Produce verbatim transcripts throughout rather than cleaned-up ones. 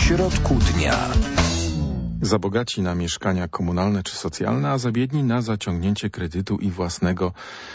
środku dnia. Zabogaci na mieszkania komunalne czy socjalne, a zabiedni na zaciągnięcie kredytu i własnego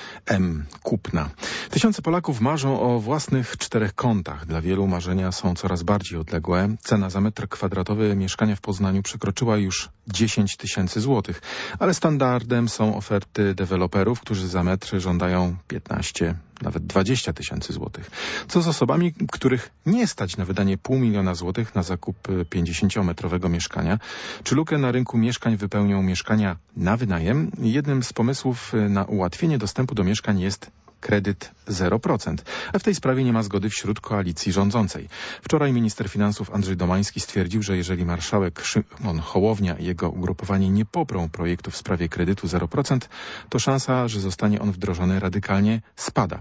M. kupna. Tysiące Polaków marzą o własnych czterech kątach. Dla wielu marzenia są coraz bardziej odległe. Cena za metr kwadratowy mieszkania w Poznaniu przekroczyła już dziesięć tysięcy złotych, ale standardem są oferty deweloperów, którzy za metr żądają piętnaście, nawet dwadzieścia tysięcy złotych. Co z osobami, których nie stać na wydanie pół miliona złotych na zakup pięćdziesięciometrowego mieszkania? Czy lukę na rynku mieszkań wypełnią mieszkania na wynajem? Jednym z pomysłów na ułatwienie dostępu do mieszkań jest kredyt zero procent. A w tej sprawie nie ma zgody wśród koalicji rządzącej. Wczoraj minister finansów Andrzej Domański stwierdził, że jeżeli marszałek Szymon Hołownia i jego ugrupowanie nie poprą projektu w sprawie kredytu zero procent, to szansa, że zostanie on wdrożony, radykalnie spada.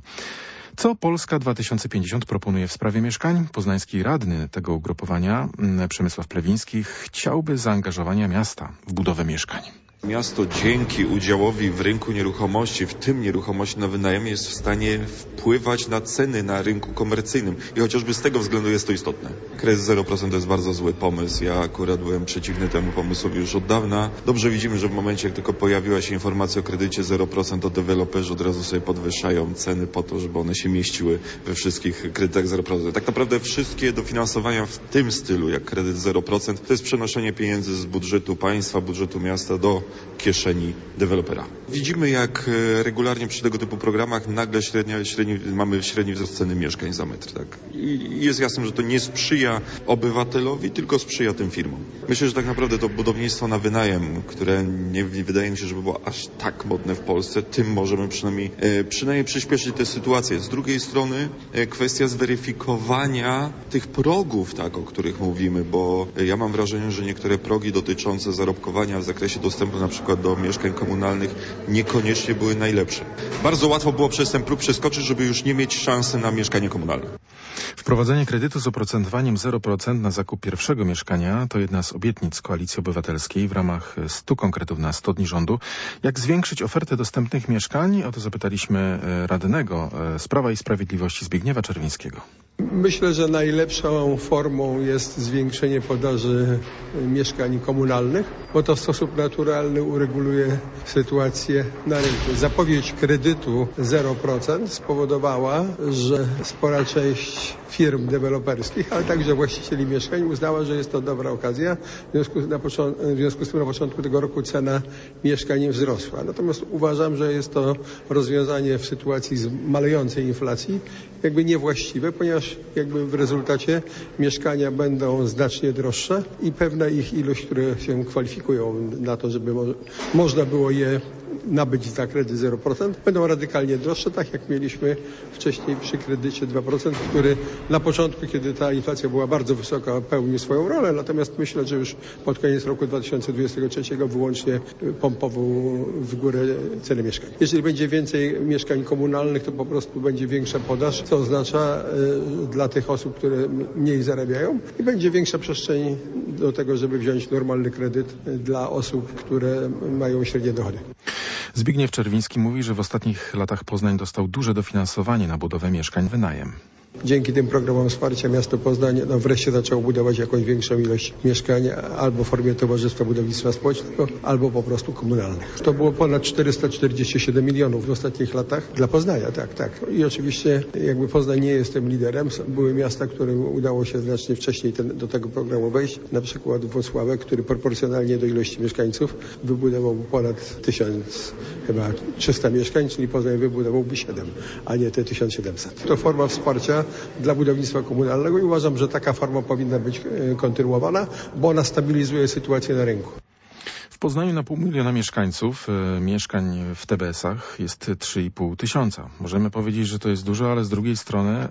Co Polska dwa tysiące pięćdziesiąt proponuje w sprawie mieszkań? Poznański radny tego ugrupowania, Przemysław Plewiński, chciałby zaangażowania miasta w budowę mieszkań. Miasto dzięki udziałowi w rynku nieruchomości, w tym nieruchomości na wynajem, jest w stanie wpływać na ceny na rynku komercyjnym i chociażby z tego względu jest to istotne. Kredyt zero procent to jest bardzo zły pomysł. Ja akurat byłem przeciwny temu pomysłowi już od dawna. Dobrze widzimy, że w momencie, jak tylko pojawiła się informacja o kredycie zero procent, to deweloperzy od razu sobie podwyższają ceny po to, żeby one się mieściły we wszystkich kredytach zero procent. Tak naprawdę wszystkie dofinansowania w tym stylu, jak kredyt zero procent, to jest przenoszenie pieniędzy z budżetu państwa, budżetu miasta do kieszeni dewelopera. Widzimy, jak regularnie przy tego typu programach nagle średnia, średni, mamy średni wzrost ceny mieszkań za metr. Tak? I jest jasne, że to nie sprzyja obywatelowi, tylko sprzyja tym firmom. Myślę, że tak naprawdę to budownictwo na wynajem, które nie wydaje mi się, żeby było aż tak modne w Polsce, tym możemy przynajmniej, e, przynajmniej przyspieszyć tę sytuację. Z drugiej strony e, kwestia zweryfikowania tych progów, tak, o których mówimy, bo ja mam wrażenie, że niektóre progi dotyczące zarobkowania w zakresie dostępu na przykład do mieszkań komunalnych niekoniecznie były najlepsze. Bardzo łatwo było przez ten próg przeskoczyć, żeby już nie mieć szansy na mieszkanie komunalne. Wprowadzenie kredytu z oprocentowaniem zero procent na zakup pierwszego mieszkania to jedna z obietnic Koalicji Obywatelskiej w ramach stu konkretów na sto dni rządu. Jak zwiększyć ofertę dostępnych mieszkań? O to zapytaliśmy radnego z Prawa i Sprawiedliwości Zbigniewa Czerwińskiego. Myślę, że najlepszą formą jest zwiększenie podaży mieszkań komunalnych, bo to w sposób naturalny ureguluje sytuację na rynku. Zapowiedź kredytu zero procent spowodowała, że spora część firm deweloperskich, ale także właścicieli mieszkań uznała, że jest to dobra okazja. W związku, na początku, w związku z tym na początku tego roku cena mieszkań wzrosła. Natomiast uważam, że jest to rozwiązanie w sytuacji malejącej inflacji jakby niewłaściwe, ponieważ jakby w rezultacie mieszkania będą znacznie droższe i pewna ich ilość, które się kwalifikują na to, żeby mo- można było je nabyć za kredyt zero procent, będą radykalnie droższe, tak jak mieliśmy wcześniej przy kredycie dwa procent, który na początku, kiedy ta inflacja była bardzo wysoka, pełnił swoją rolę, natomiast myślę, że już pod koniec roku dwa tysiące dwudziestego trzeciego wyłącznie pompował w górę ceny mieszkań. Jeżeli będzie więcej mieszkań komunalnych, to po prostu będzie większa podaż, co oznacza y, dla tych osób, które mniej zarabiają i będzie większa przestrzeń do tego, żeby wziąć normalny kredyt dla osób, które mają średnie dochody. Zbigniew Czerwiński mówi, że w ostatnich latach Poznań dostał duże dofinansowanie na budowę mieszkań wynajem. Dzięki tym programom wsparcia miasto Poznań no, wreszcie zaczęło budować jakąś większą ilość mieszkań albo w formie Towarzystwa Budownictwa Społecznego, albo po prostu komunalnych. To było ponad czterysta czterdzieści siedem milionów w ostatnich latach dla Poznania, tak, tak. I oczywiście jakby Poznań nie jest tym liderem. Były miasta, którym udało się znacznie wcześniej ten, do tego programu wejść. Na przykład Włocławek, który proporcjonalnie do ilości mieszkańców wybudował ponad tysiąc, chyba trzysta mieszkań, czyli Poznań wybudowałby siedem, a nie te tysiąc siedemset. To forma wsparcia dla budownictwa komunalnego i uważam, że taka forma powinna być kontynuowana, bo ona stabilizuje sytuację na rynku. W Poznaniu na pół miliona mieszkańców e, mieszkań w T B S-ach jest trzy i pół tysiąca. Możemy powiedzieć, że to jest dużo, ale z drugiej strony e,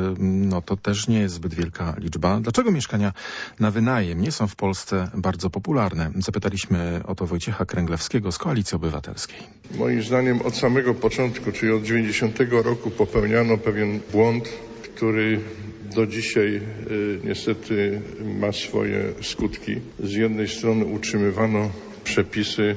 no to też nie jest zbyt wielka liczba. Dlaczego mieszkania na wynajem nie są w Polsce bardzo popularne? Zapytaliśmy o to Wojciecha Kręglewskiego z Koalicji Obywatelskiej. Moim zdaniem od samego początku, czyli od dziewięćdziesiątego roku popełniano pewien błąd, który do dzisiaj y, niestety ma swoje skutki. Z jednej strony utrzymywano przepisy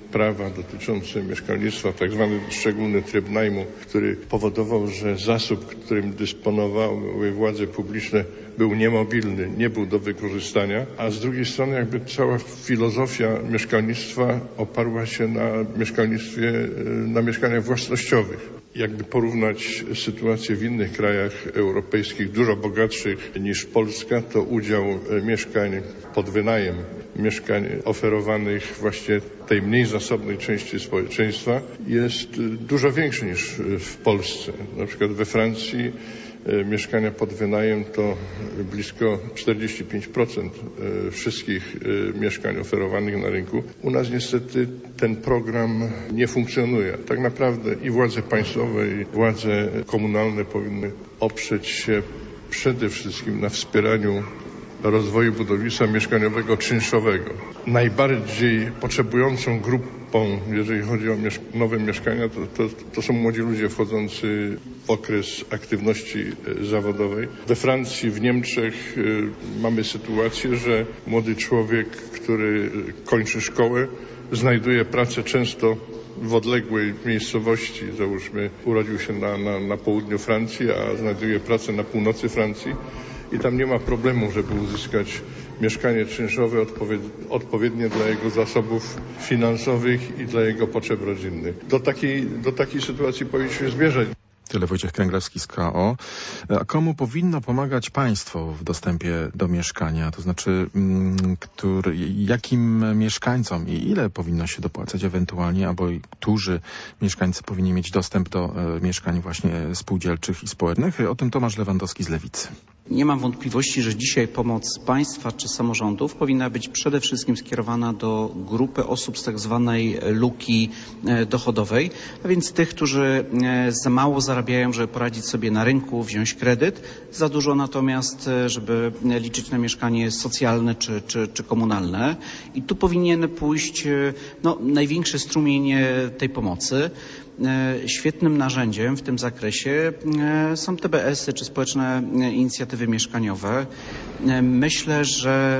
prawa dotyczące mieszkalnictwa, tak zwany szczególny tryb najmu, który powodował, że zasób, którym dysponowały władze publiczne, był niemobilny, nie był do wykorzystania, a z drugiej strony jakby cała filozofia mieszkalnictwa oparła się na mieszkalnictwie, na mieszkaniach własnościowych. Jakby porównać sytuację w innych krajach europejskich, dużo bogatszych niż Polska, to udział mieszkań pod wynajem, mieszkań oferowanych właśnie tej mniej zasobnej części społeczeństwa jest dużo większy niż w Polsce. Na przykład we Francji mieszkania pod wynajem to blisko czterdzieści pięć procent wszystkich mieszkań oferowanych na rynku. U nas niestety ten program nie funkcjonuje. Tak naprawdę i władze państwowe, i władze komunalne powinny oprzeć się przede wszystkim na wspieraniu rozwoju budownictwa mieszkaniowego czynszowego. Najbardziej potrzebującą grupą, jeżeli chodzi o miesz- nowe mieszkania, to, to, to są młodzi ludzie wchodzący w okres aktywności zawodowej. We Francji, w Niemczech y, mamy sytuację, że młody człowiek, który kończy szkołę, znajduje pracę często w odległej miejscowości. Załóżmy, urodził się na, na, na południu Francji, a znajduje pracę na północy Francji. I tam nie ma problemu, żeby uzyskać mieszkanie czynszowe odpowiednie dla jego zasobów finansowych i dla jego potrzeb rodzinnych. Do takiej, do takiej sytuacji powinniśmy zmierzać. Tyle Wojciech Kręglewski z K O. A komu powinno pomagać państwo w dostępie do mieszkania? To znaczy, który, jakim mieszkańcom i ile powinno się dopłacać ewentualnie, albo którzy mieszkańcy powinni mieć dostęp do e, mieszkań właśnie spółdzielczych i społecznych? O tym Tomasz Lewandowski z Lewicy. Nie mam wątpliwości, że dzisiaj pomoc państwa czy samorządów powinna być przede wszystkim skierowana do grupy osób z tak zwanej luki dochodowej, a więc tych, którzy za mało zarabiają, żeby poradzić sobie na rynku, wziąć kredyt, za dużo natomiast, żeby liczyć na mieszkanie socjalne czy, czy, czy komunalne. I tu powinien pójść no, największy strumień tej pomocy. Świetnym narzędziem w tym zakresie są T B S y czy społeczne inicjatywy mieszkaniowe. Myślę, że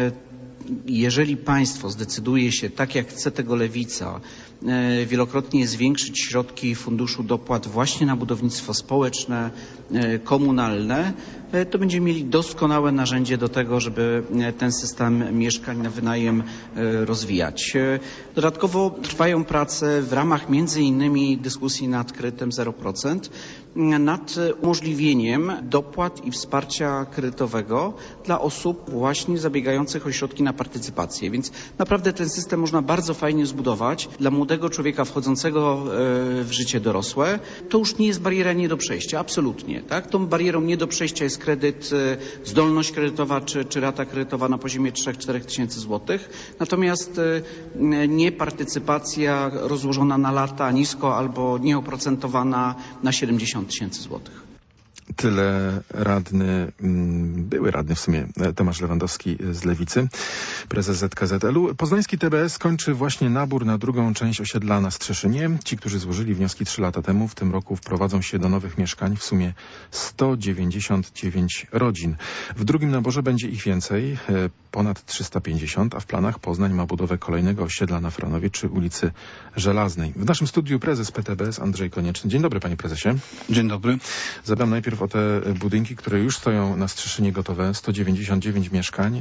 jeżeli państwo zdecyduje się, tak jak chce tego Lewica, wielokrotnie zwiększyć środki Funduszu Dopłat właśnie na budownictwo społeczne, komunalne, to będziemy mieli doskonałe narzędzie do tego, żeby ten system mieszkań na wynajem rozwijać. Dodatkowo trwają prace w ramach między innymi dyskusji nad kredytem zero procent, nad umożliwieniem dopłat i wsparcia kredytowego dla osób właśnie zabiegających o środki na partycypację. Więc naprawdę ten system można bardzo fajnie zbudować dla młodego człowieka wchodzącego w życie dorosłe. To już nie jest bariera nie do przejścia, absolutnie. Tak? Tą barierą nie do przejścia jest kredyt, zdolność kredytowa czy, czy rata kredytowa na poziomie trzy do czterech tysięcy złotych. Natomiast nie partycypacja rozłożona na lata nisko albo nieoprocentowana na siedemdziesiąt tysięcy złotych. Tyle radny, były radny w sumie Tomasz Lewandowski z Lewicy, prezes Z K Z L u. Poznański T B S kończy właśnie nabór na drugą część osiedla na Strzeszynie. Ci, którzy złożyli wnioski trzy lata temu, w tym roku wprowadzą się do nowych mieszkań w sumie sto dziewięćdziesiąt dziewięć rodzin. W drugim naborze będzie ich więcej, ponad trzysta pięćdziesiąt, a w planach Poznań ma budowę kolejnego osiedla na Franowie czy ulicy Żelaznej. W naszym studiu prezes P T B S Andrzej Konieczny. Dzień dobry, panie prezesie. Dzień dobry. Zadam najpierw o te budynki, które już stoją na Strzeszynie gotowe, sto dziewięćdziesiąt dziewięć mieszkań.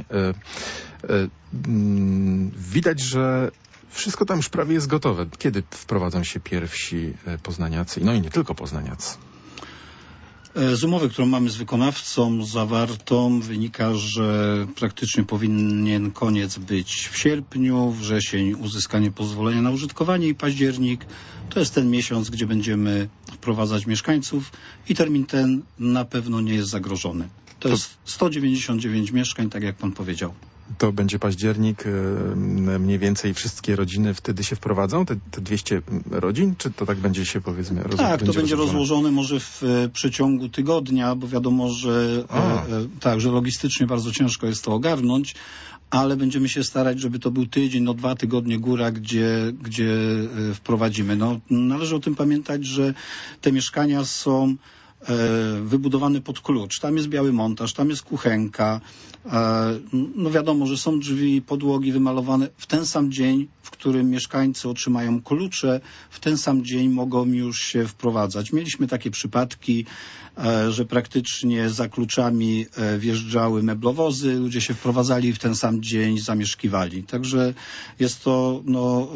Widać, że wszystko tam już prawie jest gotowe. Kiedy wprowadzą się pierwsi poznaniacy? No i nie tylko poznaniacy. Z umowy, którą mamy z wykonawcą zawartą, wynika, że praktycznie powinien koniec być w sierpniu, wrzesień uzyskanie pozwolenia na użytkowanie i październik to jest ten miesiąc, gdzie będziemy wprowadzać mieszkańców i termin ten na pewno nie jest zagrożony. To jest sto dziewięćdziesiąt dziewięć mieszkań, tak jak pan powiedział. To będzie październik, mniej więcej wszystkie rodziny wtedy się wprowadzą, te, te dwieście rodzin, czy to tak będzie się powiedzmy rozłożone? Tak, to będzie rozłożone, rozłożone może w przeciągu tygodnia, bo wiadomo, że e, tak, że logistycznie bardzo ciężko jest to ogarnąć, ale będziemy się starać, żeby to był tydzień, no dwa tygodnie góra, gdzie, gdzie wprowadzimy. No, należy o tym pamiętać, że te mieszkania są wybudowany pod klucz. Tam jest biały montaż, tam jest kuchenka. No wiadomo, że są drzwi, podłogi wymalowane w ten sam dzień, w którym mieszkańcy otrzymają klucze, w ten sam dzień mogą już się wprowadzać. Mieliśmy takie przypadki, że praktycznie za kluczami wjeżdżały meblowozy, ludzie się wprowadzali i w ten sam dzień zamieszkiwali. Także jest to no,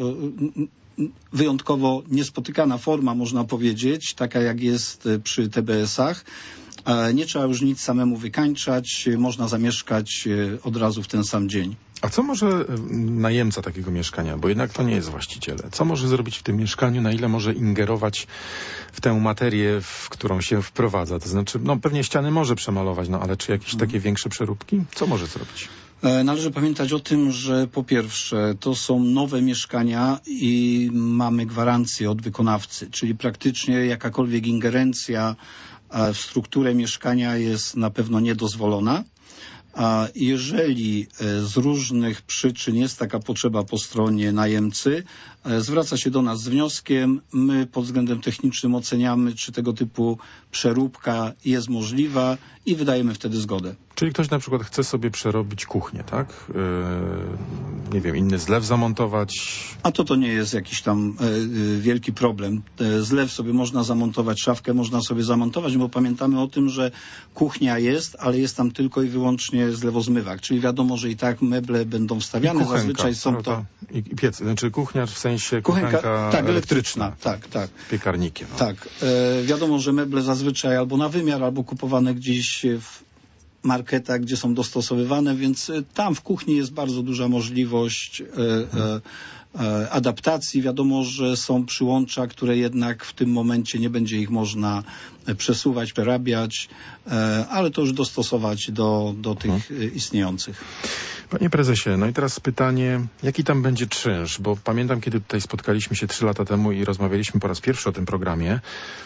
wyjątkowo niespotykana forma, można powiedzieć, taka jak jest przy T B S-ach. Nie trzeba już nic samemu wykańczać, można zamieszkać od razu w ten sam dzień. A co może najemca takiego mieszkania, bo jednak to nie jest właściciel, co może zrobić w tym mieszkaniu, na ile może ingerować w tę materię, w którą się wprowadza? To znaczy, no pewnie ściany może przemalować, no ale czy jakieś hmm. takie większe przeróbki? Co może zrobić? Należy pamiętać o tym, że po pierwsze to są nowe mieszkania i mamy gwarancję od wykonawcy, czyli praktycznie jakakolwiek ingerencja w strukturę mieszkania jest na pewno niedozwolona. A jeżeli z różnych przyczyn jest taka potrzeba po stronie najemcy, zwraca się do nas z wnioskiem, my pod względem technicznym oceniamy, czy tego typu przeróbka jest możliwa i wydajemy wtedy zgodę. Czyli ktoś na przykład chce sobie przerobić kuchnię, tak? Yy, nie wiem, inny zlew zamontować. A to to nie jest jakiś tam yy, wielki problem. Zlew sobie można zamontować, szafkę można sobie zamontować, bo pamiętamy o tym, że kuchnia jest, ale jest tam tylko i wyłącznie zlewozmywak. Czyli wiadomo, że i tak meble będą wstawiane. I kuchenka, zazwyczaj są to... I, i piec, znaczy kuchnia w sensie kuchenka, kuchenka tak, elektryczna. Tak, tak. Piekarnikiem. No. Tak. E, wiadomo, że meble zazwyczaj albo na wymiar, albo kupowane gdzieś w marketach, gdzie są dostosowywane, więc tam w kuchni jest bardzo duża możliwość e, e, e, adaptacji. Wiadomo, że są przyłącza, które jednak w tym momencie nie będzie ich można przesuwać, przerabiać, e, ale to już dostosować do, do tych hmm. istniejących. Panie prezesie, no i teraz pytanie, jaki tam będzie czynsz? Bo pamiętam, kiedy tutaj spotkaliśmy się trzy lata temu i rozmawialiśmy po raz pierwszy o tym programie,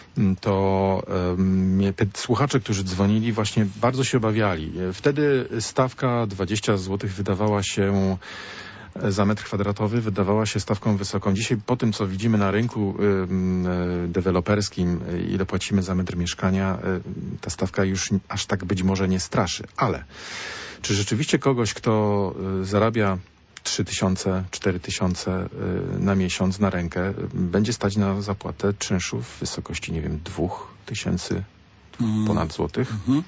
to um, te słuchacze, którzy dzwonili, właśnie bardzo się obawiali. Wtedy stawka dwadzieścia złotych wydawała się za metr kwadratowy, wydawała się stawką wysoką. Dzisiaj po tym, co widzimy na rynku y, deweloperskim, ile płacimy za metr mieszkania, y, ta stawka już aż tak być może nie straszy. Ale czy rzeczywiście kogoś, kto y, zarabia trzy tysiące, cztery tysiące y, na miesiąc na rękę, y, będzie stać na zapłatę czynszu w wysokości, nie wiem, dwóch tysięcy ponad złotych? Mm-hmm.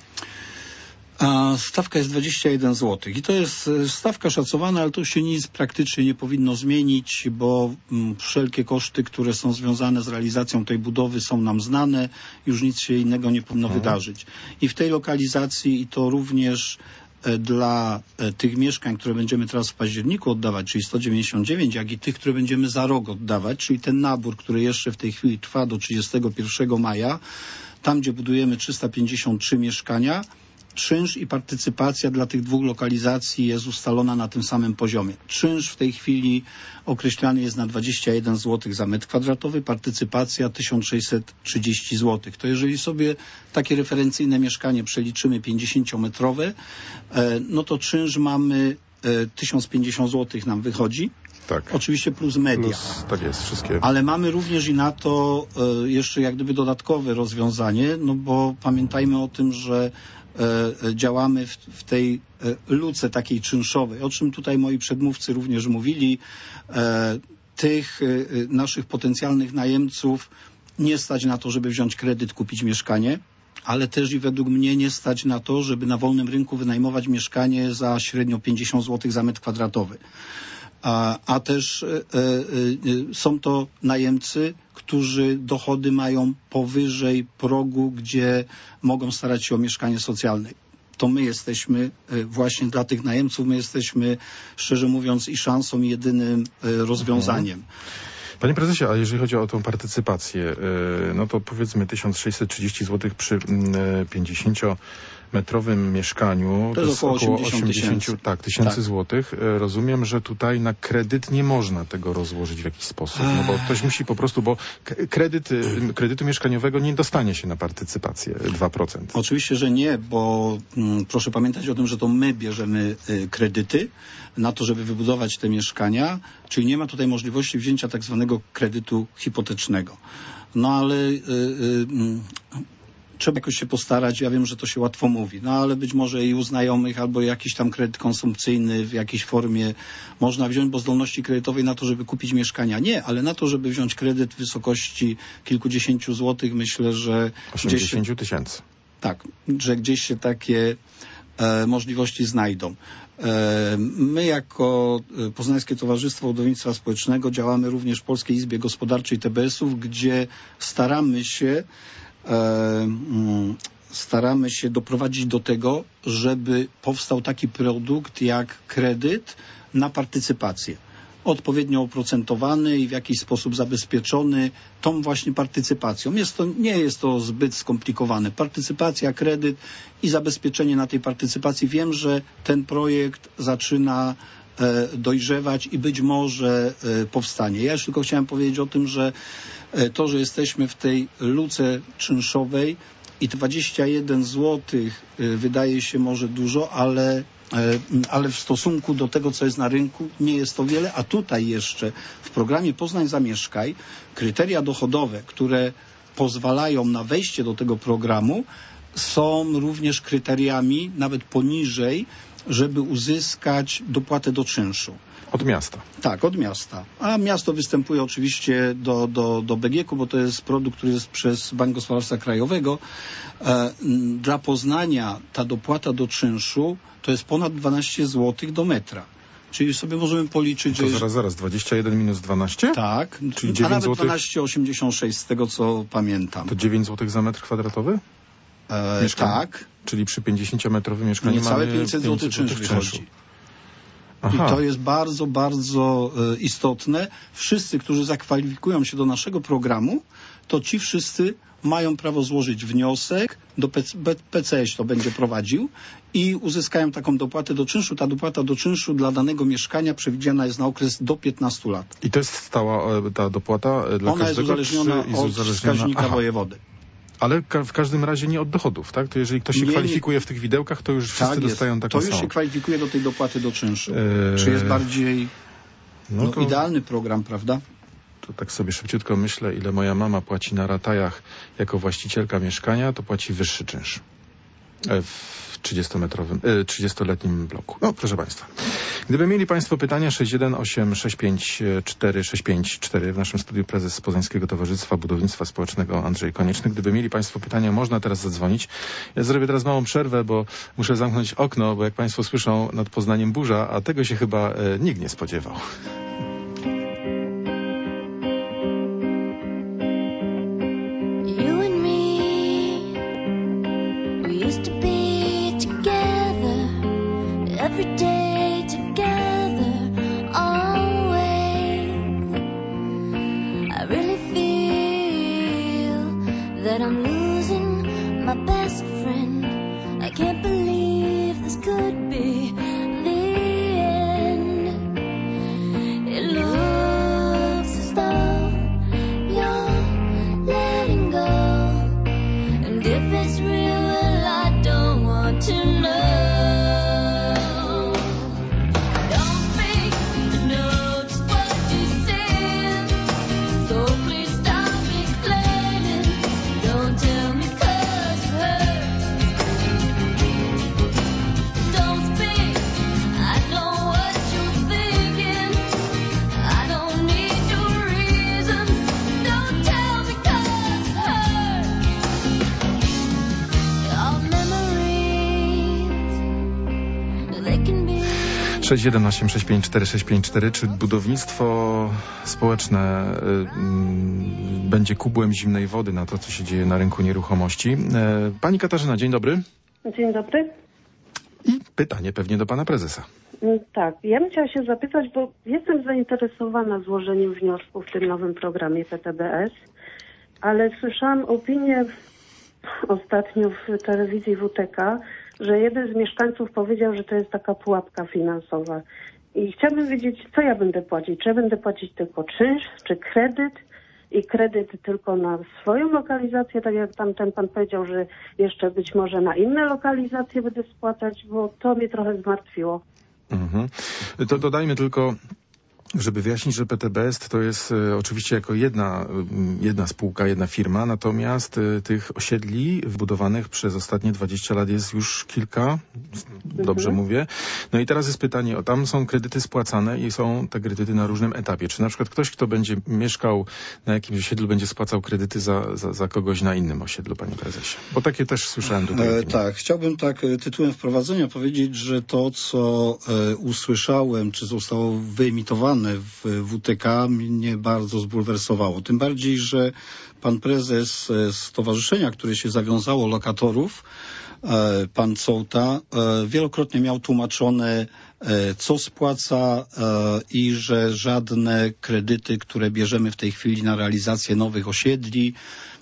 A stawka jest dwadzieścia jeden złotych i to jest stawka szacowana, ale to się nic praktycznie nie powinno zmienić, bo mm, wszelkie koszty, które są związane z realizacją tej budowy są nam znane, już nic się innego nie powinno mhm. wydarzyć. I w tej lokalizacji, i to również e, dla e, tych mieszkań, które będziemy teraz w październiku oddawać, czyli sto dziewięćdziesiąt dziewięć, jak i tych, które będziemy za rok oddawać, czyli ten nabór, który jeszcze w tej chwili trwa do trzydziestego pierwszego maja, tam gdzie budujemy trzysta pięćdziesiąt trzy mieszkania, czynsz i partycypacja dla tych dwóch lokalizacji jest ustalona na tym samym poziomie. Czynsz w tej chwili określany jest na dwadzieścia jeden złotych za metr kwadratowy, partycypacja tysiąc sześćset trzydzieści złotych. To jeżeli sobie takie referencyjne mieszkanie przeliczymy pięćdziesięciometrowe, no to czynsz mamy tysiąc pięćdziesiąt złotych nam wychodzi. Tak. Oczywiście plus media. Plus, tak jest, wszystkie. Ale mamy również i na to jeszcze jak gdyby dodatkowe rozwiązanie, no bo pamiętajmy o tym, że działamy w, w tej luce takiej czynszowej, o czym tutaj moi przedmówcy również mówili. Tych naszych potencjalnych najemców nie stać na to, żeby wziąć kredyt, kupić mieszkanie, ale też i według mnie nie stać na to, żeby na wolnym rynku wynajmować mieszkanie za średnio pięćdziesiąt złotych za metr kwadratowy. A, a też e, e, są to najemcy, którzy dochody mają powyżej progu, gdzie mogą starać się o mieszkanie socjalne. To my jesteśmy e, właśnie dla tych najemców, my jesteśmy, szczerze mówiąc, i szansą, i jedynym e, rozwiązaniem. Panie prezesie, a jeżeli chodzi o tą partycypację, no to powiedzmy tysiąc sześćset trzydzieści złotych przy pięćdziesięciometrowym mieszkaniu. To jest około osiemdziesiąt tysięcy. Tak, tysięcy tak. złotych. Rozumiem, że tutaj na kredyt nie można tego rozłożyć w jakiś sposób. No bo ktoś musi po prostu, bo kredyt, kredytu mieszkaniowego nie dostanie się na partycypację dwa procent. Oczywiście, że nie, bo mm, proszę pamiętać o tym, że to my bierzemy y, kredyty na to, żeby wybudować te mieszkania, czyli nie ma tutaj możliwości wzięcia tak zwanego kredytu hipotecznego. No ale y, y, trzeba jakoś się postarać. Ja wiem, że to się łatwo mówi, no ale być może i u znajomych albo jakiś tam kredyt konsumpcyjny w jakiejś formie można wziąć, bo zdolności kredytowej na to, żeby kupić mieszkania nie, ale na to, żeby wziąć kredyt w wysokości kilkudziesięciu złotych, myślę, że osiemdziesiąt tysięcy. Tak, że gdzieś się takie e, możliwości znajdą. E, my jako Poznańskie Towarzystwo Budownictwa Społecznego działamy również w Polskiej Izbie Gospodarczej T B S-ów, gdzie staramy się e, mm, staramy się doprowadzić do tego, żeby powstał taki produkt jak kredyt na partycypację. Odpowiednio oprocentowany i w jakiś sposób zabezpieczony tą właśnie partycypacją. Jest to, nie jest to zbyt skomplikowane. Partycypacja, kredyt i zabezpieczenie na tej partycypacji. Wiem, że ten projekt zaczyna e, dojrzewać i być może e, powstanie. Ja już tylko chciałem powiedzieć o tym, że e, to, że jesteśmy w tej luce czynszowej i dwadzieścia jeden złotych e, wydaje się może dużo, ale ale w stosunku do tego, co jest na rynku, nie jest to wiele, a tutaj jeszcze w programie Poznań Zamieszkaj kryteria dochodowe, które pozwalają na wejście do tego programu, są również kryteriami nawet poniżej, żeby uzyskać dopłatę do czynszu. Od miasta. Tak, od miasta. A miasto występuje oczywiście do, do, do B G K u, bo to jest produkt, który jest przez Bank Gospodarstwa Krajowego. E, dla Poznania ta dopłata do czynszu to jest ponad dwanaście złotych do metra. Czyli sobie możemy policzyć, to że... zaraz, zaraz, dwadzieścia jeden minus dwanaście? Tak, czyli a dziewięć nawet złotych... dwanaście osiemdziesiąt sześć z tego, co pamiętam. To dziewięć złotych za metr kwadratowy? E, tak. Czyli przy pięćdziesięciometrowym mieszkaniu niecałe mamy pięćset złotych czynsz wychodzi. Aha. I to jest bardzo, bardzo e, istotne. Wszyscy, którzy zakwalifikują się do naszego programu, to ci wszyscy mają prawo złożyć wniosek, do P C S to będzie prowadził i uzyskają taką dopłatę do czynszu. Ta dopłata do czynszu dla danego mieszkania przewidziana jest na okres do piętnastu lat. I to jest stała e, ta dopłata e, dla Ona każdego? jest uzależniona czy jest od uzależniona... wskaźnika Aha. wojewody. Ale ka w każdym razie nie od dochodów, tak? To jeżeli ktoś się nie, kwalifikuje nie. w tych widełkach, to już wszyscy tak dostają jest. taką To już samą. się kwalifikuje do tej dopłaty do czynszu. Eee... Czy jest bardziej no no, to... idealny program, prawda? To tak sobie szybciutko myślę, ile moja mama płaci na ratajach jako właścicielka mieszkania, to płaci wyższy czynsz w trzydziestometrowym, trzydziestoletnim bloku. No, proszę Państwa. Gdyby mieli Państwo pytania, sześć jeden osiem sześć pięć cztery sześć pięć cztery w naszym studiu prezes Poznańskiego Towarzystwa Budownictwa Społecznego Andrzej Konieczny. Gdyby mieli Państwo pytania, można teraz zadzwonić. Ja zrobię teraz małą przerwę, bo muszę zamknąć okno, bo jak Państwo słyszą, nad Poznaniem burza, a tego się chyba e, nikt nie spodziewał. Every day together, always. I really feel that I'm losing my best friend. I can't believe this could be the end. It looks as though you're letting go, and if it's real, well, I don't want to know. sześć jeden osiem sześć pięć cztery sześć pięć cztery. Czy budownictwo społeczne y, y, będzie kubłem zimnej wody na to, co się dzieje na rynku nieruchomości? Y, Pani Katarzyna, dzień dobry. Dzień dobry. I pytanie pewnie do pana prezesa. Tak, ja bym chciała się zapytać, bo jestem zainteresowana złożeniem wniosku w tym nowym programie P T B S, ale słyszałam opinię ostatnio w telewizji W T K, że jeden z mieszkańców powiedział, że to jest taka pułapka finansowa. I chciałabym wiedzieć, co ja będę płacić. Czy ja będę płacić tylko czynsz, czy kredyt? I kredyt tylko na swoją lokalizację, tak jak tamten pan powiedział, że jeszcze być może na inne lokalizacje będę spłacać, bo to mnie trochę zmartwiło. Mhm. To dodajmy tylko, Żeby wyjaśnić, że P T B S to jest e, oczywiście jako jedna, jedna spółka, jedna firma, natomiast e, tych osiedli wbudowanych przez ostatnie dwadzieścia lat jest już kilka, dobrze Mhm. mówię. No i teraz jest pytanie, o tam są kredyty spłacane i są te kredyty na różnym etapie. Czy na przykład ktoś, kto będzie mieszkał na jakimś osiedlu, będzie spłacał kredyty za, za, za kogoś na innym osiedlu, panie prezesie? Bo takie też słyszałem tutaj. E, opinie. tak, chciałbym tak e, tytułem wprowadzenia powiedzieć, że to, co e, usłyszałem, czy zostało wyemitowane w W T K, mnie bardzo zbulwersowało. Tym bardziej, że pan prezes e, stowarzyszenia, które się zawiązało lokatorów, e, pan Cołta, e, wielokrotnie miał tłumaczone, e, co spłaca e, i że żadne kredyty, które bierzemy w tej chwili na realizację nowych osiedli,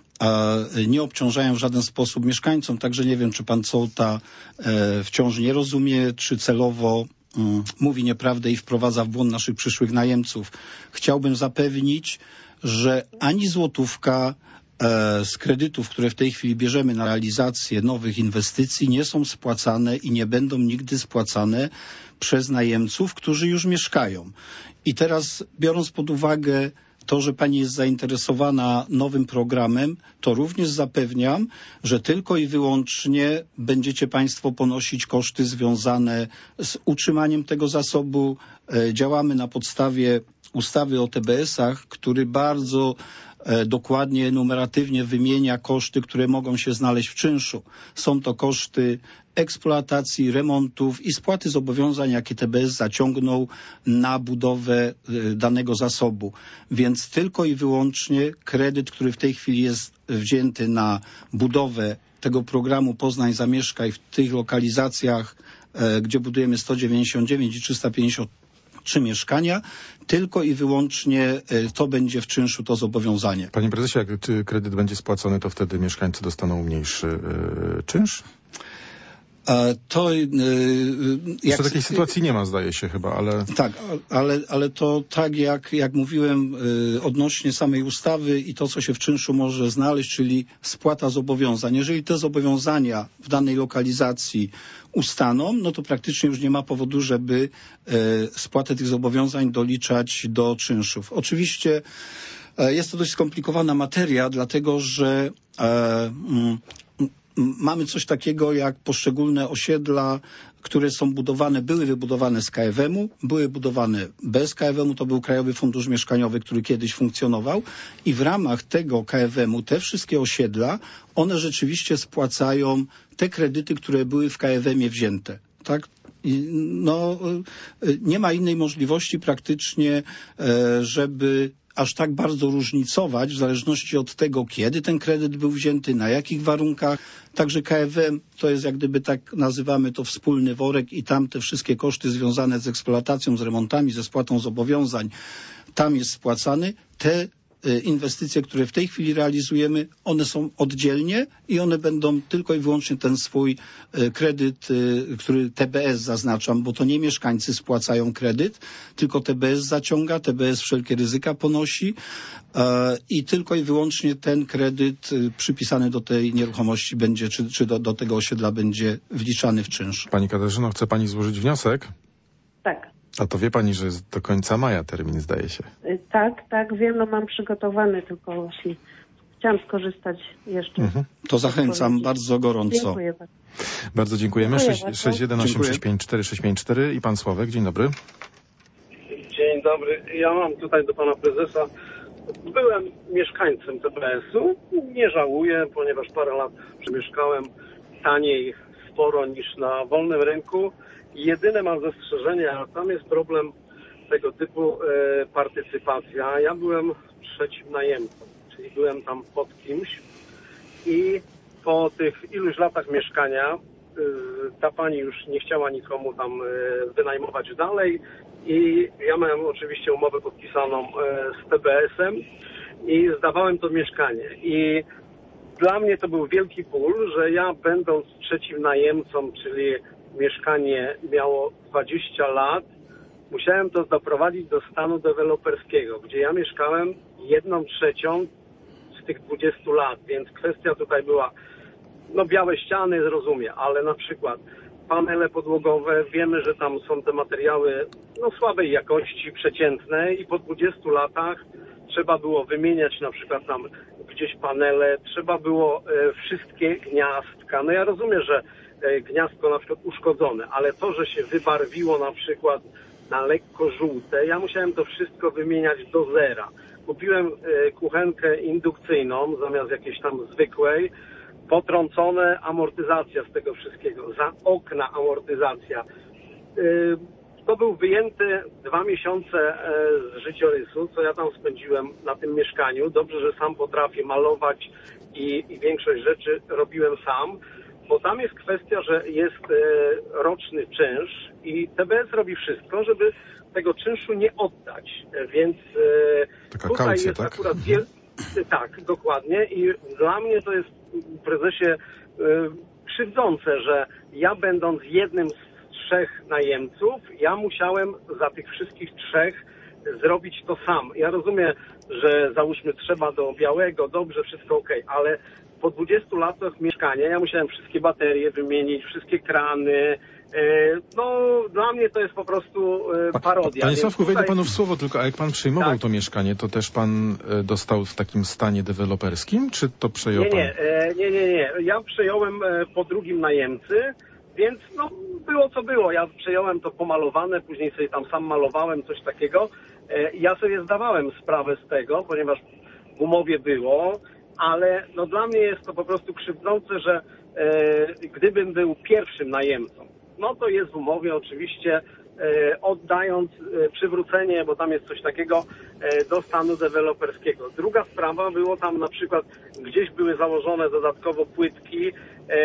nie obciążają w żaden sposób mieszkańcom, także nie wiem, czy pan Cołta e, wciąż nie rozumie, czy celowo mm, mówi nieprawdę i wprowadza w błąd naszych przyszłych najemców. Chciałbym zapewnić, że ani złotówka e, z kredytów, które w tej chwili bierzemy na realizację nowych inwestycji, nie są spłacane i nie będą nigdy spłacane przez najemców, którzy już mieszkają. I teraz, biorąc pod uwagę to, że pani jest zainteresowana nowym programem, to również zapewniam, że tylko i wyłącznie będziecie państwo ponosić koszty związane z utrzymaniem tego zasobu. E, działamy na podstawie ustawy o T B S-ach, który bardzo e, dokładnie, numeratywnie wymienia koszty, które mogą się znaleźć w czynszu. Są to koszty eksploatacji, remontów i spłaty zobowiązań, jakie T B S zaciągnął na budowę y, danego zasobu. Więc tylko i wyłącznie kredyt, który w tej chwili jest wzięty na budowę tego programu Poznań Zamieszkaj w tych lokalizacjach, e, gdzie budujemy sto dziewięćdziesiąt dziewięć i trzysta pięćdziesiąt trzy mieszkania, tylko i wyłącznie e, to będzie w czynszu to zobowiązanie. Panie prezesie, jak czy kredyt będzie spłacony, to wtedy mieszkańcy dostaną mniejszy yy, czynsz? To, yy, Jeszcze takiej sytuacji nie ma, zdaje się chyba, ale... Tak, ale, ale to tak jak, jak mówiłem yy, odnośnie samej ustawy i to, co się w czynszu może znaleźć, czyli spłata zobowiązań. Jeżeli te zobowiązania w danej lokalizacji ustaną, no to praktycznie już nie ma powodu, żeby yy, spłatę tych zobowiązań doliczać do czynszów. Oczywiście yy, jest to dość skomplikowana materia, dlatego że yy, mamy coś takiego jak poszczególne osiedla, które są budowane, były wybudowane z K F M-u, były budowane bez K F M-u, to był Krajowy Fundusz Mieszkaniowy, który kiedyś funkcjonował i w ramach tego K F M-u te wszystkie osiedla, one rzeczywiście spłacają te kredyty, które były w K F M-ie wzięte. Tak? I no, nie ma innej możliwości praktycznie, żeby aż tak bardzo różnicować w zależności od tego, kiedy ten kredyt był wzięty, na jakich warunkach. Także K F M to jest jak gdyby tak nazywamy to wspólny worek i tam te wszystkie koszty związane z eksploatacją, z remontami, ze spłatą zobowiązań, tam jest spłacany. Te inwestycje, które w tej chwili realizujemy, one są oddzielnie i one będą tylko i wyłącznie ten swój kredyt, który T B S zaznaczam, bo to nie mieszkańcy spłacają kredyt, tylko T B S zaciąga, T B S wszelkie ryzyka ponosi i tylko i wyłącznie ten kredyt przypisany do tej nieruchomości będzie, czy, czy do, do tego osiedla będzie wliczany w czynsz. Pani Katarzyno, chce pani złożyć wniosek? Tak. A to wie pani, że jest do końca maja termin, zdaje się. Y, Tak, tak, wiem, no mam przygotowany, tylko właśnie chciałam skorzystać jeszcze. Mhm. To zachęcam bardzo gorąco. Dziękuję bardzo. Bardzo dziękujemy. Dziękuję bardzo. sześć jeden osiem Dziękuję. sześć pięć cztery sześć pięć cztery i pan Sławek, dzień dobry. Dzień dobry. Ja mam tutaj do pana prezesa. Byłem mieszkańcem T B S-u. Nie żałuję, ponieważ parę lat przemieszkałem taniej sporo niż na wolnym rynku. Jedyne mam zastrzeżenie, a tam jest problem tego typu e, partycypacja. Ja byłem trzecim najemcą, czyli byłem tam pod kimś i po tych iluś latach mieszkania e, ta pani już nie chciała nikomu tam e, wynajmować dalej i ja miałem oczywiście umowę podpisaną e, z T B S-em i zdawałem to mieszkanie. I dla mnie to był wielki ból, że ja będąc trzecim najemcą, czyli mieszkanie miało dwadzieścia lat, musiałem to doprowadzić do stanu deweloperskiego, gdzie ja mieszkałem jedną trzecią z tych dwudziestu lat, więc kwestia tutaj była, no białe ściany, rozumiem, ale na przykład panele podłogowe, wiemy, że tam są te materiały no, słabej jakości, przeciętne i po dwudziestu latach trzeba było wymieniać na przykład tam gdzieś panele, trzeba było e, wszystkie gniazdka. No ja rozumiem, że e, gniazdko na przykład uszkodzone, ale to, że się wybarwiło na przykład na lekko żółte, ja musiałem to wszystko wymieniać do zera. Kupiłem e, kuchenkę indukcyjną zamiast jakiejś tam zwykłej, potrącone amortyzacja z tego wszystkiego, za okna amortyzacja. E, To był wyjęty dwa miesiące z życiorysu, co ja tam spędziłem na tym mieszkaniu. Dobrze, że sam potrafię malować i, i większość rzeczy robiłem sam, bo tam jest kwestia, że jest e, roczny czynsz i T B S robi wszystko, żeby tego czynszu nie oddać. E, więc e, Taka tutaj kaucja, jest tak? akurat wiel... Tak, dokładnie. I dla mnie to jest, prezesie, e, krzywdzące, że ja będąc jednym z trzech najemców, ja musiałem za tych wszystkich trzech zrobić to sam. Ja rozumiem, że załóżmy trzeba do białego, dobrze, wszystko ok, ale po dwudziestu latach mieszkania ja musiałem wszystkie baterie wymienić, wszystkie krany. No, dla mnie to jest po prostu parodia. Panie Sławku, tutaj... wejdę panu w słowo, tylko a jak pan przejmował tak. to mieszkanie, to też pan dostał w takim stanie deweloperskim, czy to przejął nie, pan? Nie, nie, nie, nie. Ja przejąłem po drugim najemcy, więc no, było co było. Ja przejąłem to pomalowane, później sobie tam sam malowałem, coś takiego. Ja sobie zdawałem sprawę z tego, ponieważ w umowie było, ale no, dla mnie jest to po prostu krzywdzące, że e, gdybym był pierwszym najemcą, no to jest w umowie oczywiście e, oddając e, przywrócenie, bo tam jest coś takiego, e, do stanu deweloperskiego. Druga sprawa, było tam na przykład, gdzieś były założone dodatkowo płytki e,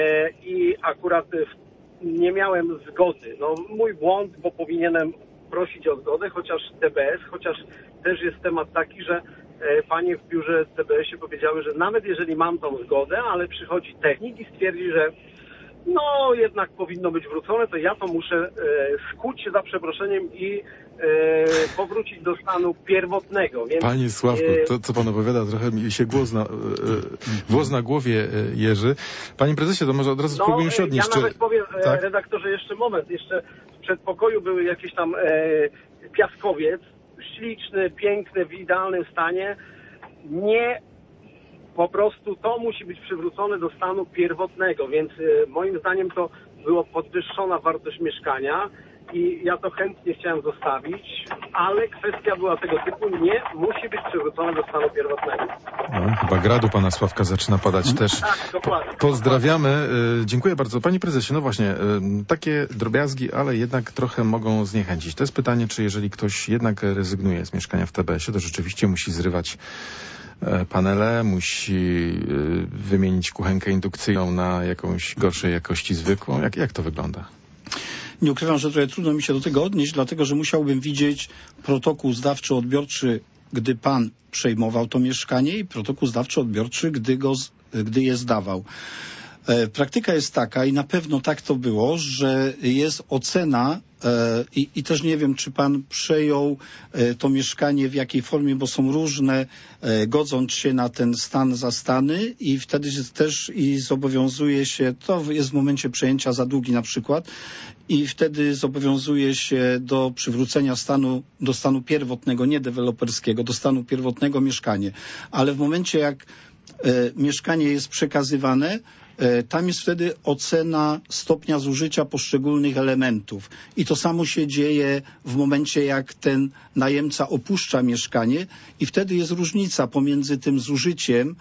i akurat w nie miałem zgody. No mój błąd, bo powinienem prosić o zgodę, chociaż T B S, chociaż też jest temat taki, że e, panie w biurze T B S-ie powiedziały, że nawet jeżeli mam tą zgodę, ale przychodzi technik i stwierdzi, że no jednak powinno być wrócone, to ja to muszę e, skuć się za przeproszeniem i e, powrócić do stanu pierwotnego. Więc, Panie Sławku, to co pan opowiada, trochę mi się głos na, e, głos na głowie e, jeży. Panie prezesie, to może od razu no, spróbujmy się odnieść. Ja nawet czy... powiem, tak? redaktorze, jeszcze moment, jeszcze w przedpokoju były jakieś tam e, piaskowiec, śliczny, piękny, w idealnym stanie. Nie, po prostu to musi być przywrócone do stanu pierwotnego, więc e, moim zdaniem to była podwyższona wartość mieszkania i ja to chętnie chciałem zostawić, ale kwestia była tego typu, nie musi być przywrócone do stanu pierwotnego. No, chyba gradu pana Sławka zaczyna padać hmm. też. Tak, dokładnie. Pozdrawiamy. Dokładnie. Dziękuję bardzo. Panie prezesie, no właśnie, takie drobiazgi, ale jednak trochę mogą zniechęcić. To jest pytanie, czy jeżeli ktoś jednak rezygnuje z mieszkania w T B S-ie, to rzeczywiście musi zrywać panele, musi wymienić kuchenkę indukcyjną na jakąś gorszej jakości zwykłą. Jak, jak to wygląda? Nie ukrywam, że trochę trudno mi się do tego odnieść, dlatego że musiałbym widzieć protokół zdawczy-odbiorczy, gdy pan przejmował to mieszkanie i protokół zdawczy-odbiorczy, gdy, go, gdy je zdawał. E, praktyka jest taka i na pewno tak to było, że jest ocena e, i, i też nie wiem, czy pan przejął e, to mieszkanie w jakiej formie, bo są różne, e, godząc się na ten stan zastany i wtedy też i zobowiązuje się, to jest w momencie przejęcia zadługi na przykład, i wtedy zobowiązuje się do przywrócenia stanu, do stanu pierwotnego, nie deweloperskiego, do stanu pierwotnego mieszkanie. Ale w momencie jak e, mieszkanie jest przekazywane, tam jest wtedy ocena stopnia zużycia poszczególnych elementów. I to samo się dzieje w momencie, jak ten najemca opuszcza mieszkanie i wtedy jest różnica pomiędzy tym zużyciem,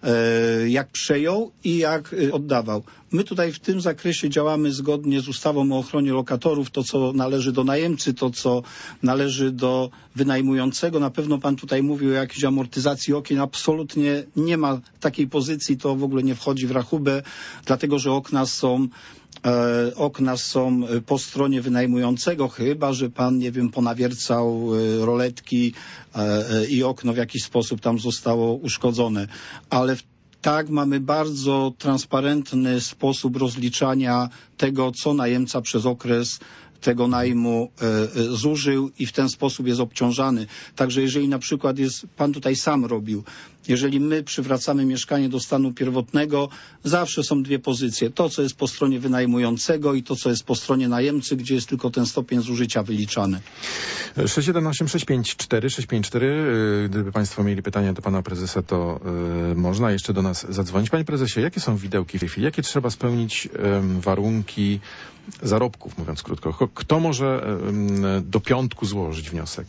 jak przejął i jak oddawał. My tutaj w tym zakresie działamy zgodnie z ustawą o ochronie lokatorów. To, co należy do najemcy, to, co należy do wynajmującego. Na pewno pan tutaj mówił o jakiejś amortyzacji okien. Absolutnie nie ma takiej pozycji. To w ogóle nie wchodzi w rachubę, dlatego że okna są E, okna są po stronie wynajmującego, chyba że pan, nie wiem, ponawiercał e, roletki e, e, i okno w jakiś sposób tam zostało uszkodzone. Ale w tak, mamy bardzo transparentny sposób rozliczania tego, co najemca przez okres tego najmu e, zużył i w ten sposób jest obciążany. Także jeżeli na przykład jest, pan tutaj sam robił, jeżeli my przywracamy mieszkanie do stanu pierwotnego, zawsze są dwie pozycje. To, co jest po stronie wynajmującego i to, co jest po stronie najemcy, gdzie jest tylko ten stopień zużycia wyliczany. sześć jeden osiem sześć pięć cztery sześć pięć cztery. Gdyby państwo mieli pytania do pana prezesa, to y, można jeszcze do nas zadzwonić. Panie prezesie, jakie są widełki w tej chwili? Jakie trzeba spełnić y, warunki zarobków, mówiąc krótko? Kto może y, do piątku złożyć wniosek?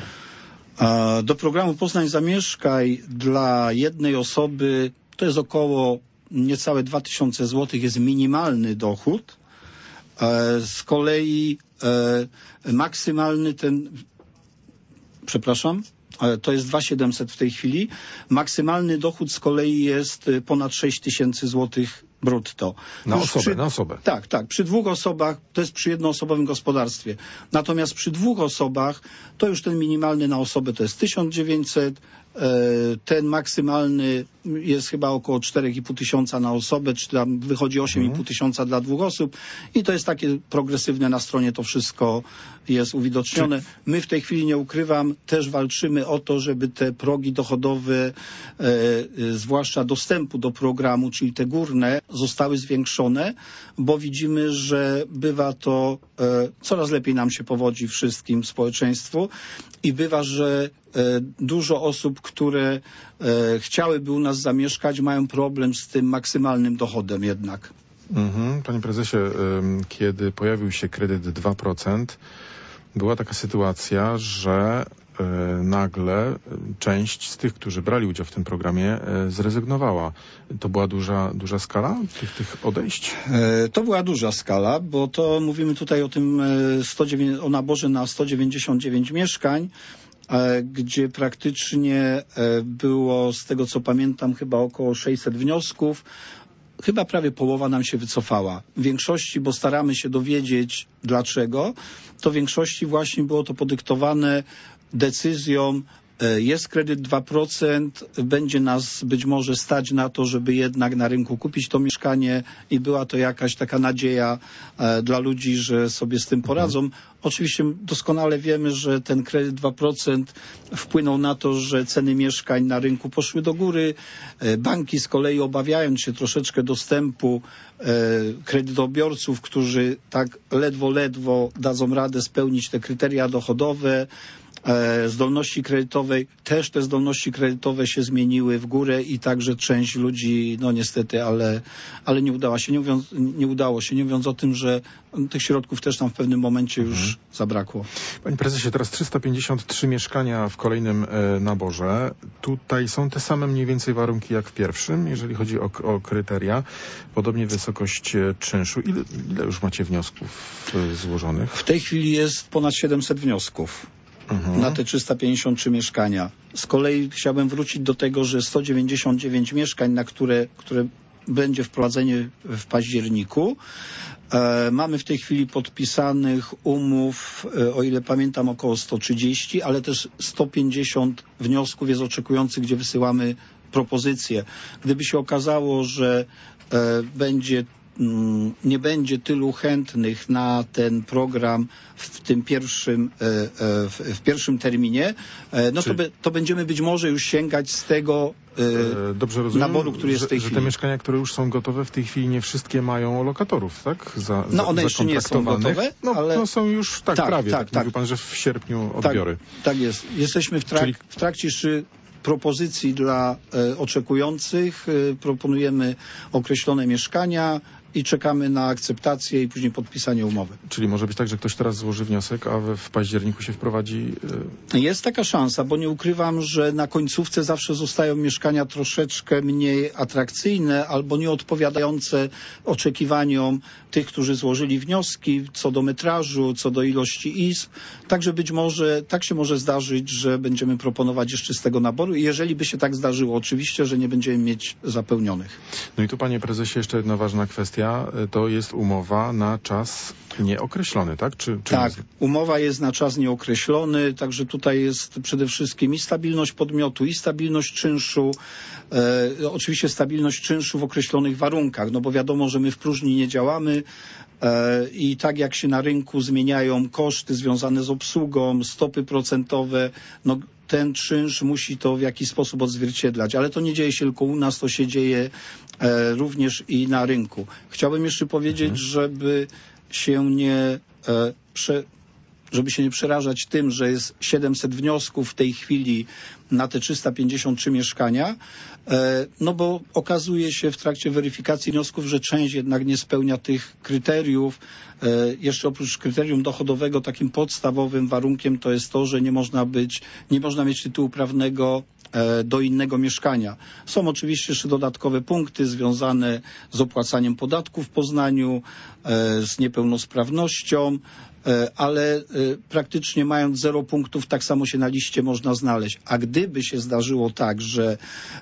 Do programu Poznań Zamieszkaj dla jednej osoby to jest około niecałe dwa tysiące złotych, jest minimalny dochód. Z kolei maksymalny ten, przepraszam, to jest dwa tysiące siedemset w tej chwili. Maksymalny dochód z kolei jest ponad sześć tysięcy złotych brutto. Na Już osobę, przy, na osobę. Tak, tak. Przy dwóch osobach to jest przy jednoosobowym gospodarstwie. Natomiast przy dwóch osobach to już ten minimalny na osobę to jest tysiąc dziewięćset. Ten maksymalny jest chyba około cztery i pół tysiąca na osobę, czy tam wychodzi osiem i pół tysiąca dla dwóch osób i to jest takie progresywne, na stronie to wszystko jest uwidocznione. My w tej chwili, nie ukrywam, też walczymy o to, żeby te progi dochodowe, e, zwłaszcza dostępu do programu, czyli te górne, zostały zwiększone, bo widzimy, że bywa to, e, coraz lepiej nam się powodzi wszystkim społeczeństwu i bywa, że dużo osób, które e, chciałyby u nas zamieszkać, mają problem z tym maksymalnym dochodem jednak. Mhm. Panie prezesie, kiedy pojawił się kredyt dwa procent, była taka sytuacja, że e, nagle część z tych, którzy brali udział w tym programie, e, zrezygnowała. To była duża, duża skala tych, tych odejść? E, to była duża skala, bo to mówimy tutaj o tym e, sto dziewięć, o naborze na sto dziewięćdziesiąt dziewięć mieszkań, gdzie praktycznie było, z tego co pamiętam, chyba około sześćset wniosków. Chyba prawie połowa nam się wycofała. W większości, bo staramy się dowiedzieć dlaczego, to w większości właśnie było to podyktowane decyzją, jest kredyt dwa procent, będzie nas być może stać na to, żeby jednak na rynku kupić to mieszkanie i była to jakaś taka nadzieja e, dla ludzi, że sobie z tym poradzą. Mhm. Oczywiście doskonale wiemy, że ten kredyt dwa procent wpłynął na to, że ceny mieszkań na rynku poszły do góry. E, banki z kolei, obawiając się troszeczkę dostępu e, kredytobiorców, którzy tak ledwo, ledwo dadzą radę spełnić te kryteria dochodowe, zdolności kredytowej, też te zdolności kredytowe się zmieniły w górę i także część ludzi, no niestety, ale, ale nie udało się, nie, mówiąc, nie udało się, nie mówiąc o tym, że tych środków też tam w pewnym momencie już mhm. zabrakło. Panie prezesie, teraz trzysta pięćdziesiąt trzy mieszkania w kolejnym e, naborze. Tutaj są te same mniej więcej warunki jak w pierwszym, jeżeli chodzi o, o kryteria. Podobnie wysokość czynszu. Ile, ile już macie wniosków e, złożonych? W tej chwili jest ponad siedemset wniosków. Mhm. Na te trzysta pięćdziesiąt trzy mieszkania. Z kolei chciałbym wrócić do tego, że sto dziewięćdziesiąt dziewięć mieszkań, na które, które będzie wprowadzenie w październiku. E, mamy w tej chwili podpisanych umów, e, o ile pamiętam, około sto trzydzieści, ale też sto pięćdziesiąt wniosków jest oczekujących, gdzie wysyłamy propozycje. Gdyby się okazało, że e, będzie nie będzie tylu chętnych na ten program w tym pierwszym, w pierwszym terminie, no to, be, to będziemy być może już sięgać z tego Dobrze rozumiem, naboru, który jest że, w tej że chwili. Te mieszkania, które już są gotowe, w tej chwili nie wszystkie mają lokatorów, tak? Za, no one jeszcze nie są gotowe, no, ale... No są już, tak, tak prawie. Tak, tak. tak. Mówił pan, że w sierpniu odbiory. Tak, tak jest. Jesteśmy w, trak Czyli... w trakcie jeszcze propozycji dla e, oczekujących. E, proponujemy określone mieszkania i czekamy na akceptację i później podpisanie umowy. Czyli może być tak, że ktoś teraz złoży wniosek, a w, w październiku się wprowadzi... Yy... Jest taka szansa, bo nie ukrywam, że na końcówce zawsze zostają mieszkania troszeczkę mniej atrakcyjne albo nieodpowiadające oczekiwaniom tych, którzy złożyli wnioski co do metrażu, co do ilości izb. Także być może, tak się może zdarzyć, że będziemy proponować jeszcze z tego naboru. I jeżeli by się tak zdarzyło, oczywiście, że nie będziemy mieć zapełnionych. No i tu, panie prezesie, jeszcze jedna ważna kwestia. kwestia, to jest umowa na czas nieokreślony, tak? Czy, czy tak, jest... umowa jest na czas nieokreślony, także tutaj jest przede wszystkim i stabilność podmiotu, i stabilność czynszu, e, oczywiście stabilność czynszu w określonych warunkach, no bo wiadomo, że my w próżni nie działamy e, i tak jak się na rynku zmieniają koszty związane z obsługą, stopy procentowe, no ten czynsz musi to w jakiś sposób odzwierciedlać, ale to nie dzieje się tylko u nas, to się dzieje e, również i na rynku. Chciałbym jeszcze powiedzieć, mhm. żeby się nie e, prze, żeby się nie przerażać tym, że jest siedemset wniosków w tej chwili na te trzysta pięćdziesiąt trzy mieszkania, e, no bo okazuje się w trakcie weryfikacji wniosków, że część jednak nie spełnia tych kryteriów. E, jeszcze oprócz kryterium dochodowego takim podstawowym warunkiem to jest to, że nie można być, nie można mieć tytułu prawnego do innego mieszkania. Są oczywiście jeszcze dodatkowe punkty związane z opłacaniem podatku w Poznaniu, z niepełnosprawnością, ale praktycznie mając zero punktów tak samo się na liście można znaleźć. A gdyby się zdarzyło tak, że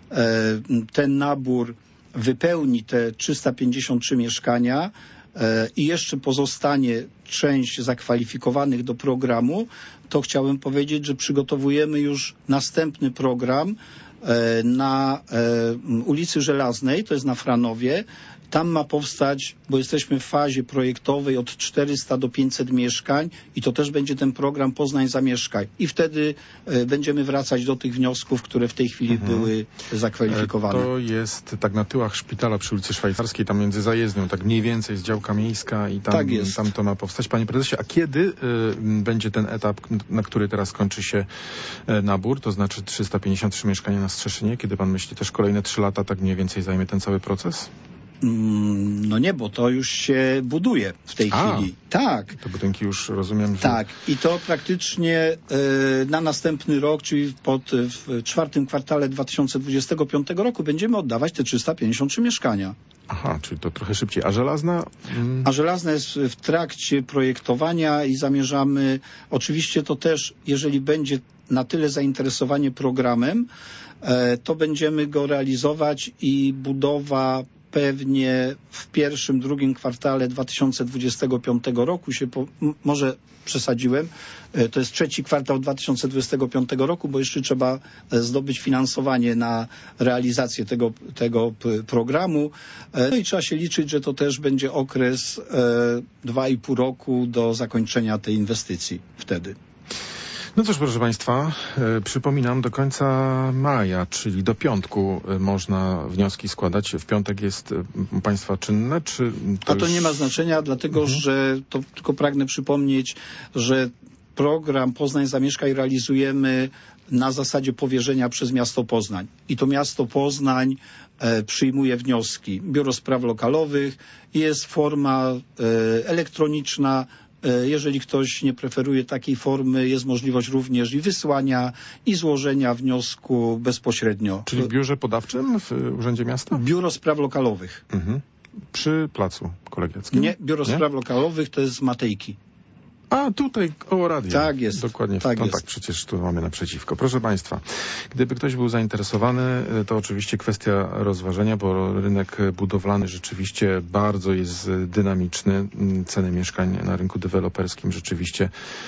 ten nabór wypełni te trzysta pięćdziesiąt trzy mieszkania i jeszcze pozostanie część zakwalifikowanych do programu, to chciałem powiedzieć, że przygotowujemy już następny program na ulicy Żelaznej, to jest na Franowie. Tam ma powstać, bo jesteśmy w fazie projektowej, od czterysta do pięćset mieszkań i to też będzie ten program Poznań Zamieszkaj. I wtedy będziemy wracać do tych wniosków, które w tej chwili mhm. były zakwalifikowane. To jest tak na tyłach szpitala przy ulicy Szwajcarskiej, tam między zajezdnią, tak mniej więcej jest działka miejska i tam, tak jest. tam to ma powstać. Panie prezesie, a kiedy y, będzie ten etap, na który teraz kończy się y, nabór, to znaczy trzysta pięćdziesiąt trzy mieszkania na Strzeszynie? Kiedy pan myśli, też kolejne trzy lata tak mniej więcej zajmie ten cały proces? No nie, bo to już się buduje w tej A, chwili. Tak. Te budynki już rozumiem, że... Tak. I to praktycznie y, na następny rok, czyli pod, w czwartym kwartale dwa tysiące dwudziestego piątego roku będziemy oddawać te trzysta pięćdziesiąt trzy mieszkania. Aha, czyli to trochę szybciej. A Żelazna? Mm. A Żelazna jest w trakcie projektowania i zamierzamy, oczywiście to też, jeżeli będzie na tyle zainteresowanie programem, e, to będziemy go realizować i budowa pewnie w pierwszym, drugim kwartale dwa tysiące dwudziestego piątego roku się, po, m, może przesadziłem, to jest trzeci kwartał dwa tysiące dwudziestego piątego roku, bo jeszcze trzeba zdobyć finansowanie na realizację tego, tego programu. No i trzeba się liczyć, że to też będzie okres dwa i pół roku do zakończenia tej inwestycji wtedy. No cóż, proszę Państwa, e, przypominam, do końca maja, czyli do piątku e, można wnioski składać. W piątek jest e, Państwa czynne, czy... To A to już... nie ma znaczenia, dlatego mhm. że to tylko pragnę przypomnieć, że program Poznań Zamieszkaj realizujemy na zasadzie powierzenia przez miasto Poznań. I to miasto Poznań e, przyjmuje wnioski. Biuro Spraw Lokalowych, jest forma e, elektroniczna. Jeżeli ktoś nie preferuje takiej formy, jest możliwość również i wysłania, i złożenia wniosku bezpośrednio. Czyli w biurze podawczym w Urzędzie Miasta? Biuro Spraw Lokalowych. Mhm. Przy placu kolegiackim? Nie, Biuro nie? Spraw Lokalowych to jest z Matejki. A, tutaj koło radia. Tak jest. Dokładnie. Tak, no jest. tak, przecież tu mamy naprzeciwko. Proszę Państwa, gdyby ktoś był zainteresowany, to oczywiście kwestia rozważenia, bo rynek budowlany rzeczywiście bardzo jest dynamiczny. Ceny mieszkań na rynku deweloperskim rzeczywiście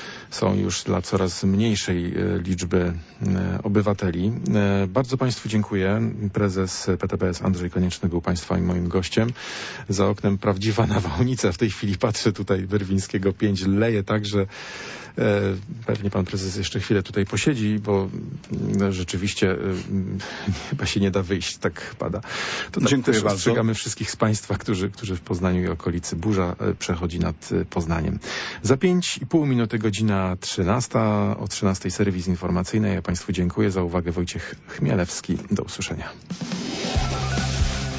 są już dla coraz mniejszej liczby obywateli. Bardzo Państwu dziękuję. Prezes P T B S Andrzej Konieczny był Państwa i moim gościem. Za oknem prawdziwa nawałnica. W tej chwili patrzę tutaj Werwińskiego pięć, leje tak, że e, pewnie Pan Prezes jeszcze chwilę tutaj posiedzi, bo no, rzeczywiście e, chyba się nie da wyjść, tak pada. To tak dziękuję też bardzo. ostrzegamy wszystkich z Państwa, którzy, którzy w Poznaniu i okolicy. Burza e, przechodzi nad e, Poznaniem. Za pięć i pół minuty godzina trzynasta. O trzynastej serwis informacyjny. Ja Państwu dziękuję za uwagę. Wojciech Chmielewski. Do usłyszenia.